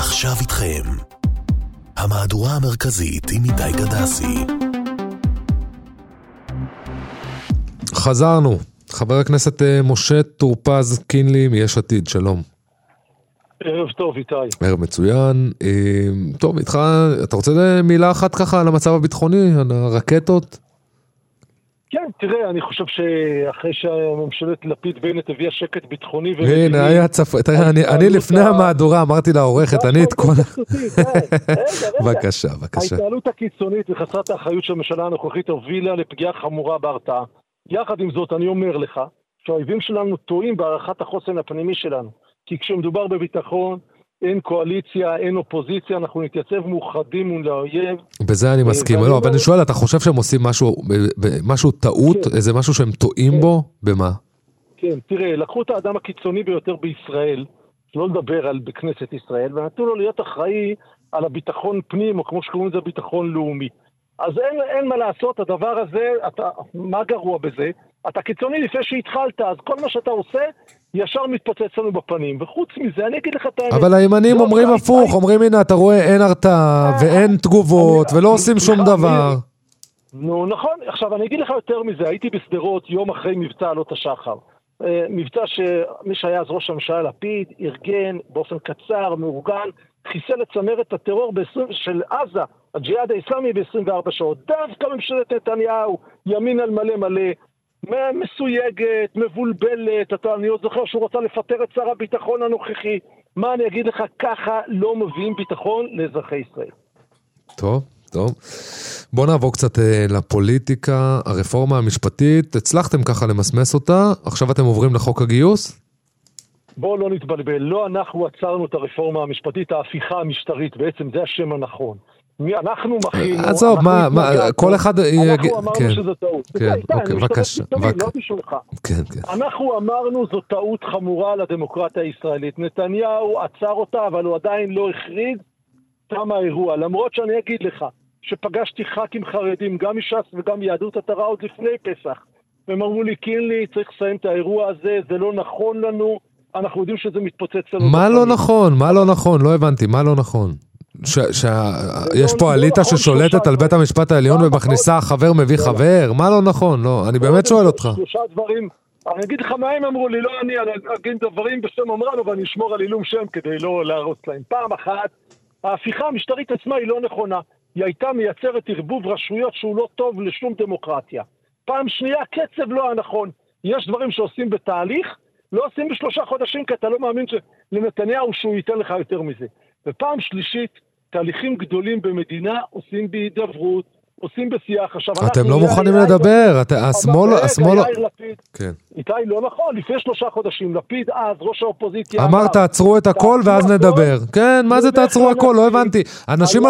עכשיו איתכם המהדורה המרכזית עם איתי גדסי. חזרנו. חבר הכנסת משה טור פז קינלי מיש עתיד, שלום. ערב טוב איתי. ערב מצוין. טוב, איתך, אתה רוצה מילה אחת ככה על המצב הביטחוני, על הרקטות? כן, תראה, אני חושב שאחרי שהממשלת לפיד בנט הביאה שקט ביטחוני הנה, היה תראה, אני לפני המהדורה אמרתי לעורכת, אני את כל... בבקשה. ההתנהלות הקיצונית וחסרת האחריות של הממשלה הנוכחית הובילה לפגיעה חמורה בהרתעה. יחד עם זאת, אני אומר לך, שהאויבים שלנו טועים בהערכת החוסן הפנימי שלנו. כי כשמדובר בביטחון, אין קואליציה, אין אופוזיציה, אנחנו נתייצב מאוחדים מול האויב. בזה אני מסכים, לא, אבל אני שואל, אתה חושב שהם עושים משהו טעות, איזה משהו שהם טועים בו? במה? כן, תראה, לקחו את האדם הקיצוני ביותר בישראל, לא לדבר על בכנסת ישראל, ונתנו לו להיות אחראי על הביטחון פנים, או כמו שקוראים לזה ביטחון לאומי. אז אין מה לעשות, הדבר הזה, מה גרוע בזה? אתה קיצוני לפני שהתחלת, אז כל מה שאתה עושה, ישר מתפוצץ לנו בפנים, וחוץ מזה, אני אגיד לך את האמת. אבל הימנים אומרים הפוך, אומרים הנה, אתה רואה, אין הרתעה, ואין תגובות, ולא עושים שום דבר. נו, נכון, עכשיו אני אגיד לך יותר מזה, הייתי בסדרות יום אחרי מבצע עלות השחר. מבצע שמי שהיה אז ראש הממשלה לפיד, ארגן באופן קצר, מאורגן, חיסל לצמרת הטרור של עזה, הג'יהאד האסלאמי ב-24 שעות. דווקא ממשלת נתניהו, ימין על מלא מלא, מסויגת, מבולבלת, אני עוד זוכר שהוא רוצה לפטר את שר הביטחון הנוכחי. מה אני אגיד לך, ככה לא מביאים ביטחון לאזרחי ישראל. טוב. בוא נעבור קצת לפוליטיקה, הרפורמה המשפטית, הצלחתם ככה למסמס אותה, עכשיו אתם עוברים לחוק הגיוס? בואו לא נתבלבל, לא אנחנו עצרנו את הרפורמה המשפטית, ההפיכה המשטרית, בעצם זה השם הנכון. אנחנו מכינו... עזוב, כל אחד... אנחנו אמרנו שזו טעות. כן, אוקיי, בבקשה. לא בשבילך. אנחנו אמרנו זו טעות חמורה לדמוקרטיה הישראלית. נתניהו עצר אותה, אבל הוא עדיין לא הכריז תם האירוע. למרות שאני אגיד לך, שפגשתי ח"כים חרדים, גם מש"ס וגם מיהדות התורה עוד לפני פסח. והם אמרו לי, קינלי, צריך לסיים את האירוע הזה, זה לא נכון לנו, אנחנו יודעים שזה מתפוצץ לנו. מה לא נכון? לא הבנתי, מה לא נכון? יש פה אליטה ששולטת על בית המשפט העליון ומכניסה חבר מביא חבר? מה לא נכון? לא, אני באמת שואל אותך. שלושה דברים, אני אגיד לך מה הם אמרו לי, לא אני אגיד דברים בשם אמרנו ואני אשמור על עילום שם כדי לא להרוס להם. פעם אחת, ההפיכה המשטרית עצמה היא לא נכונה. היא הייתה מייצרת ערבוב רשויות שהוא לא טוב לשום דמוקרטיה. פעם שנייה, קצב לא הנכון. יש דברים שעושים בתהליך, לא עושים ב3 חודשים, כי אתה לא מאמין לנתניהו שהוא ייתן לך יותר מזה. ופעם שלישית, תהליכים גדולים במדינה עושים בהידברות, עושים בשיח. אתם לא מוכנים לדבר, השמאל... איתי, לא נכון, לפני 3 חודשים, לפיד אז, ראש האופוזיציה... אמר, תעצרו את הכל ואז נדבר. כן, מה זה תעצרו הכל? לא הבנתי. אנשים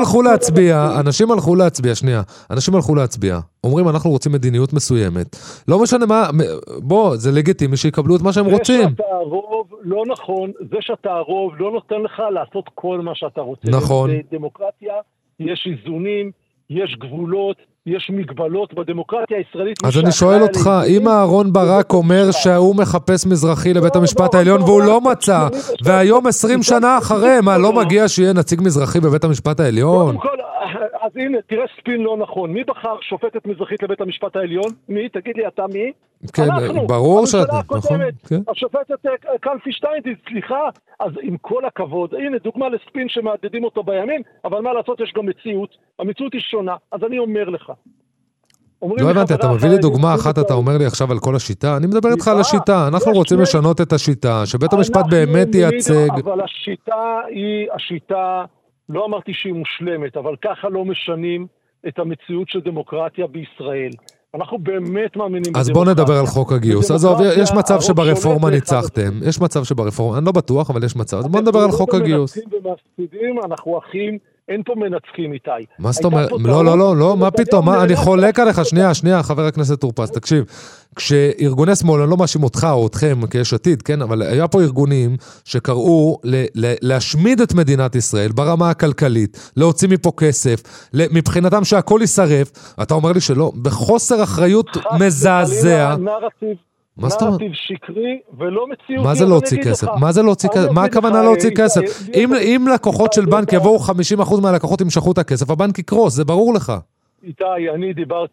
הלכו להצביע, אומרים, אנחנו רוצים מדיניות מסוימת. לא משנה מה, בוא, זה לגיטימי שיקבלו את מה שהם רוצים. זה שאתה הרוב, לא נכון, זה שאתה הרוב לא נותן לך לעשות כל מה שאתה רוצה. נכון. בדמוקרטיה יש איזונים, יש גבולות, יש מגבלות בדמוקרטיה הישראלית. אז אני שואל אותך, אם אהרון ברק אומר שהוא מחפש מזרחי לבית המשפט העליון והוא לא מצא, והיום 20 שנה אחרי, מה, לא מגיע שיהיה נציג מזרחי בבית המשפט העליון? אז הנה, תראה ספין לא נכון. מי בחר שופטת מזרחית לבית המשפט העליון? מי? תגיד לי, אתה מי? כן, ברור שאתה, נכון. השופטת קלפי שטיינדיץ, סליחה. אז עם כל הכבוד, הנה דוגמה לספין שמעדדים אותו בימין, אבל מה לעשות, יש גם מציאות. המציאות היא שונה, אז אני אומר לך. לא הבנתי, אתה מביא לי דוגמה אחת, אתה אומר לי עכשיו על כל השיטה, אני מדבר איתך על השיטה, אנחנו רוצים לשנות את השיטה, שבית המשפט באמת ייצג. אבל השיטה, לא אמרתי שהיא מושלמת, אבל ככה לא משנים את המציאות של דמוקרטיה בישראל. אנחנו באמת מאמינים בדמוקרטיה. אז בוא נדבר על חוק הגיוס. אז יש מצב שברפורמה ניצחתם, יש מצב שברפורמה, אני לא בטוח, אבל יש מצב. אז בוא נדבר על חוק הגיוס. אנחנו אחים, אין פה מנצחים איתי. מה זאת אומרת? לא, מה פתאום? אני חולק עליך, שנייה, חבר הכנסת טור פז, תקשיב. כשארגוני שמאל, אני לא מאשים אותך או אתכם כיש עתיד, כן? אבל היה פה ארגונים שקראו להשמיד את מדינת ישראל ברמה הכלכלית, להוציא מפה כסף, מבחינתם שהכל יישרף. אתה אומר לי שלא, בחוסר אחריות מזעזע. נרטיב שקרי ולא מציאותי. מה זה להוציא כסף? מה זה להוציא כסף? מה הכוונה להוציא כסף? אם לקוחות של בנק יבואו 50% מהלקוחות ימשכו את הכסף, הבנק יקרוס, זה ברור לך. איתי, אני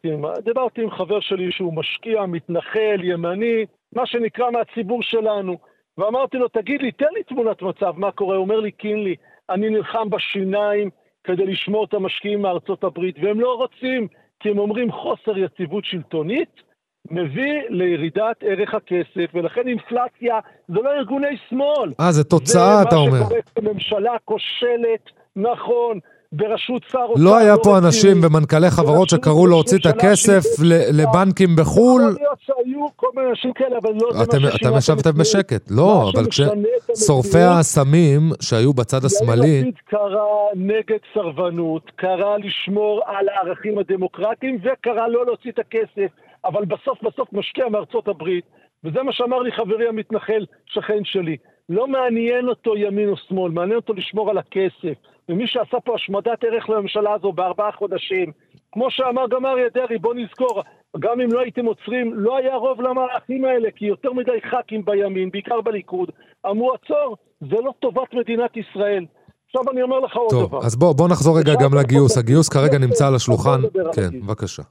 דיברתי עם חבר שלי שהוא משקיע, מתנחל, ימני, מה שנקרא מהציבור שלנו, ואמרתי לו, תגיד לי, תן לי תמונת מצב, מה קורה? הוא אומר לי, קינלי, אני נלחם בשיניים כדי לשמור את המשקיעים מארצות הברית, והם לא רוצים, כי הם אומרים חוסר יציבות שלטונית, מביא לירידת ערך הכסף, ולכן אינפלציה זה לא ארגוני שמאל. זה תוצאה, אתה אומר. זה מה שקורה בממשלה כושלת, נכון, בראשות שר אוצר. לא היה פה אנשים ומנכ"לי חברות שקראו להוציא את הכסף לבנקים בחול. יכול להיות שהיו כל מיני אנשים כאלה, אבל לא זה מה ששינה. אתם ישבתם בשקט. לא, אבל כששורפי הסמים שהיו בצד השמאלי... יאיר לפיד קרא נגד סרבנות, קרא לשמור על הערכים הדמוקרטיים, וקרא לא להוציא את הכסף, אבל בסוף משקיע מארצות הברית, וזה מה שאמר לי חברי המתנחל, שכן שלי. לא מעניין אותו ימין או שמאל, מעניין אותו לשמור על הכסף. ומי שעשה פה השמדת ערך לממשלה הזו ב4 חודשים, כמו שאמר גם אריה דרעי, בוא נזכור, גם אם לא הייתם עוצרים, לא היה רוב למערכים האלה, כי יותר מדי ח"כים בימין, בעיקר בליכוד, אמרו עצור, זה לא טובת מדינת ישראל. עכשיו אני אומר לך עוד דבר. טוב, אז בוא נחזור רגע גם לגיוס. הגיוס כרגע נמצא על השולחן. כן, בבקשה.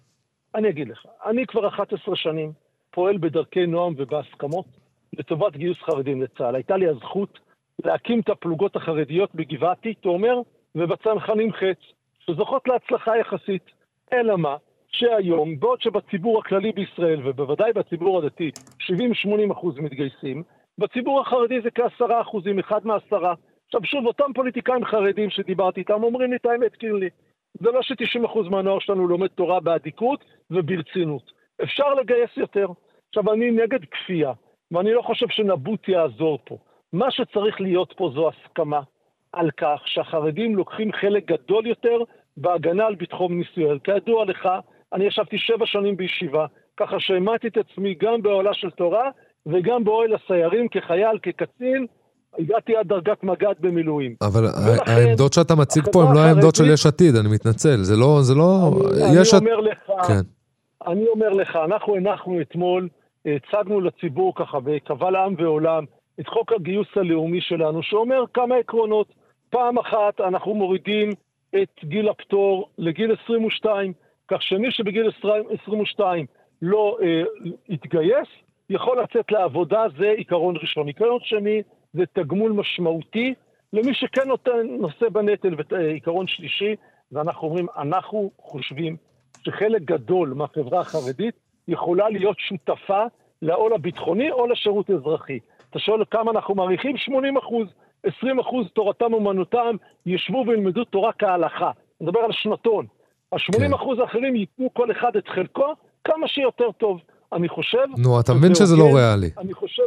אני אגיד לך, אני כבר 11 שנים פועל בדרכי נועם ובהסכמות לטובת גיוס חרדים לצה"ל. הייתה לי הזכות להקים את הפלוגות החרדיות בגבעתי, תומר, ובצנחנים חץ, שזוכות להצלחה יחסית. אלא מה? שהיום, בעוד שבציבור הכללי בישראל, ובוודאי בציבור הדתי, 70-80% מתגייסים, בציבור החרדי זה כ10%, 1 מ10. עכשיו שוב, אותם פוליטיקאים חרדים שדיברתי איתם, אומרים לי את האמת, קינלי. זה לא ש90% מהנוער שלנו לומד תורה בעדיקות וברצינות. אפשר לגייס יותר. עכשיו, אני נגד כפייה, ואני לא חושב שנבוט יעזור פה. מה שצריך להיות פה זו הסכמה על כך שהחרדים לוקחים חלק גדול יותר בהגנה על ביטחון ישראל. כידוע לך, אני ישבתי 7 שנים בישיבה, ככה שהעמדתי את עצמי גם באוהלה של תורה, וגם באוהל הסיירים כחייל, כקצין, הגעתי עד דרגת מג"ד במילואים. אבל העמדות שאתה מציג פה הן לא העמדות של יש עתיד, אני מתנצל. זה לא... אני אומר לך, אנחנו הנחנו אתמול, הצגנו לציבור ככה בקבל עם ועולם, את חוק הגיוס הלאומי שלנו, שאומר כמה עקרונות. פעם אחת אנחנו מורידים את גיל הפטור לגיל 22, כך שמי שבגיל 22 לא יתגייס, יכול לצאת לעבודה, זה עיקרון ראשון. עיקרון שני, זה תגמול משמעותי למי שכן נושא בנטל, ועיקרון שלישי, ואנחנו אומרים, אנחנו חושבים שחלק גדול מהחברה החרדית יכולה להיות שותפה לעול הביטחוני או לשירות אזרחי. אתה שואל כמה אנחנו מעריכים? 80%, 20% תורתם אומנותם ישבו וילמדו תורה כהלכה. נדבר על שנתון. ה-80% האחרים ייתנו כל אחד את חלקו כמה שיותר טוב. אני חושב... נו, אתה מבין שזה לא ריאלי. אני חושב...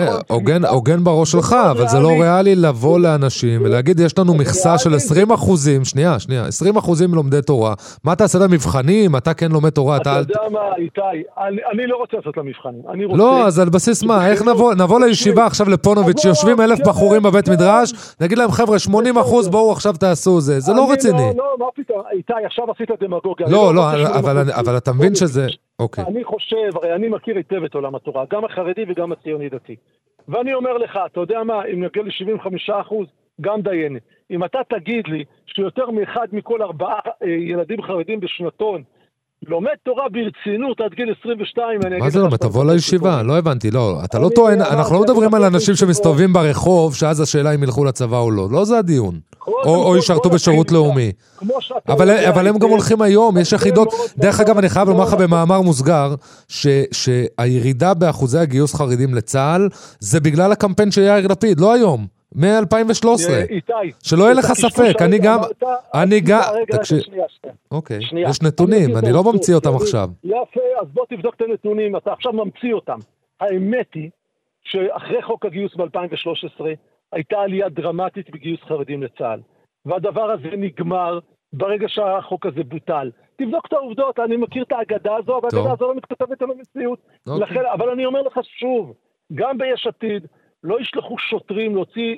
הוגן בראש שלך, אבל זה לא ריאלי לבוא לאנשים ולהגיד, יש לנו מכסה של 20%, שנייה, 20% לומדי תורה. מה אתה עושה למבחנים? אתה כן לומד תורה, אתה יודע מה, איתי, אני לא רוצה לעשות למבחנים. לא, אז על בסיס מה? איך נבוא לישיבה עכשיו לפונוביץ' שיושבים 1,000 בחורים בבית מדרש, נגיד להם, חבר'ה, 80% בואו עכשיו תעשו זה. זה לא רציני. לא, מה פתאום? איתי, עכשיו עשית דמגוגיה. לא, אבל אתה מבין שזה... אני חושב, הרי אני מכיר היטב את עולם התורה, גם החרדי וגם הציוני דתי. ואני אומר לך, אתה יודע מה, אם נגיע ל-75%, גם דיינת. אם אתה תגיד לי שיותר מאחד מכל 4 ילדים חרדים בשנתון, לומד תורה ברצינות עד גיל 22, מה זה לומד? תבוא לישיבה, לא הבנתי, לא. אתה לא טוען, אנחנו לא מדברים על אנשים שמסתובבים ברחוב, שאז השאלה אם ילכו לצבא או לא. לא זה הדיון. או ישרתו בשירות לאומי. אבל הם גם הולכים היום, יש יחידות. דרך אגב, אני חייב לומר לך במאמר מוסגר, שהירידה באחוזי הגיוס חרדים לצה"ל, זה בגלל הקמפיין של יאיר לפיד, לא היום. מ-2013. שלא יהיה לך ספק, אני גם... אוקיי, יש נתונים, אני לא ממציא אותם עכשיו. יפה, אז בוא תבדוק את הנתונים, אתה עכשיו ממציא אותם. האמת היא שאחרי חוק הגיוס ב-2013, הייתה עלייה דרמטית בגיוס חרדים לצה"ל. והדבר הזה נגמר ברגע שהחוק הזה בוטל. תבדוק את העובדות, אני מכיר את האגדה הזו, אבל האגדה הזו לא מתכתבת על המציאות. אבל אני אומר לך שוב, גם ביש עתיד, לא ישלחו שוטרים להוציא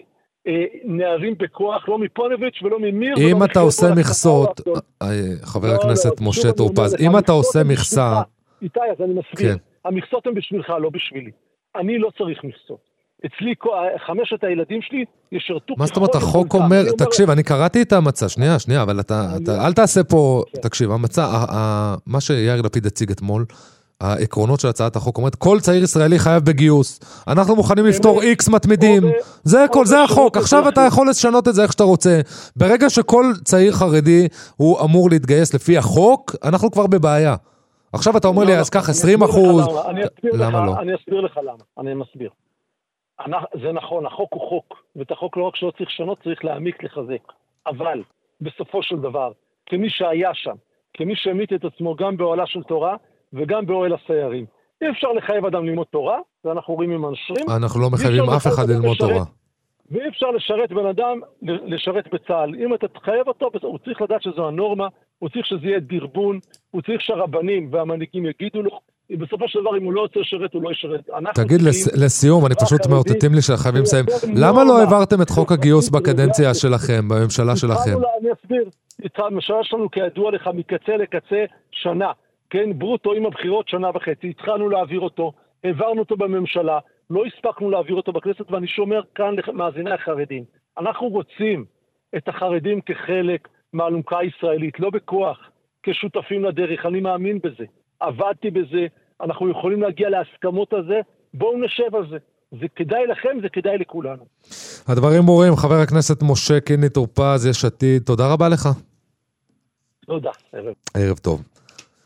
נערים בכוח, לא מפונביץ' ולא ממיר. אם אתה עושה מכסות, חבר הכנסת משה טור פז, אם אתה עושה מכסה... איתי, אז אני מסביר. המכסות הן בשבילך, לא בשבילי. אני לא צריך מכסות. אצלי 5 הילדים שלי ישרתו... מה זאת אומרת, החוק אומר, תקשיב, אני קראתי את המצע, שנייה, אבל אל תעשה פה, תקשיב, המצע, מה שיאיר לפיד הציג אתמול, העקרונות של הצעת החוק אומרת, כל צעיר ישראלי חייב בגיוס, אנחנו מוכנים לפתור איקס מתמידים, זה הכל, זה החוק, עכשיו אתה יכול לשנות את זה איך שאתה רוצה, ברגע שכל צעיר חרדי הוא אמור להתגייס לפי החוק, אנחנו כבר בבעיה. עכשיו אתה אומר לי, אז כך 20%, למה לא? אני אסביר לך למה, אני מסביר. זה נכון, החוק הוא חוק, ואת החוק לא רק שלא צריך לשנות, צריך להעמיק, לחזק. אבל, בסופו של דבר, כמי שהיה שם, כמי שהעמיד את עצמו גם באוהלה של תורה, וגם באוהל הסיירים. אי אפשר לחייב אדם ללמוד תורה, ואנחנו רואים עם אנשרים. אנחנו לא מחייבים אף אחד ללמוד תורה. ואי אפשר לשרת בן אדם, לשרת בצה"ל. אם אתה תחייב אותו, הוא צריך לדעת שזו הנורמה, הוא צריך שזה יהיה דרבון, הוא צריך שהרבנים והמנהיגים יגידו לו, בסופו של דבר, אם הוא לא רוצה לשרת, הוא לא ישרת. תגיד לסיום, אני פשוט מאותתים לי שחייבים לסיים. למה לא העברתם את חוק הגיוס בקדנציה שלכם, בממשלה שלכם? אני אסביר. הממשלה שלנו, כידוע לך, מקצה לקצה שנה. כן, ברוטו עם הבחירות 1.5 שנה. התחלנו להעביר אותו, העברנו אותו בממשלה, לא הספקנו להעביר אותו בכנסת, ואני שומר כאן למאזיני החרדים. אנחנו רוצים את החרדים כחלק מהאלונקה הישראלית, לא בכוח, כשותפים לדרך. אני מאמין בזה. עבדתי בזה, אנחנו יכולים להגיע להסכמות הזה, בואו נשב על זה. זה כדאי לכם, זה כדאי לכולנו. הדברים ברורים, חבר הכנסת משה קינלי טור פז, יש עתיד, תודה רבה לך. תודה, ערב טוב.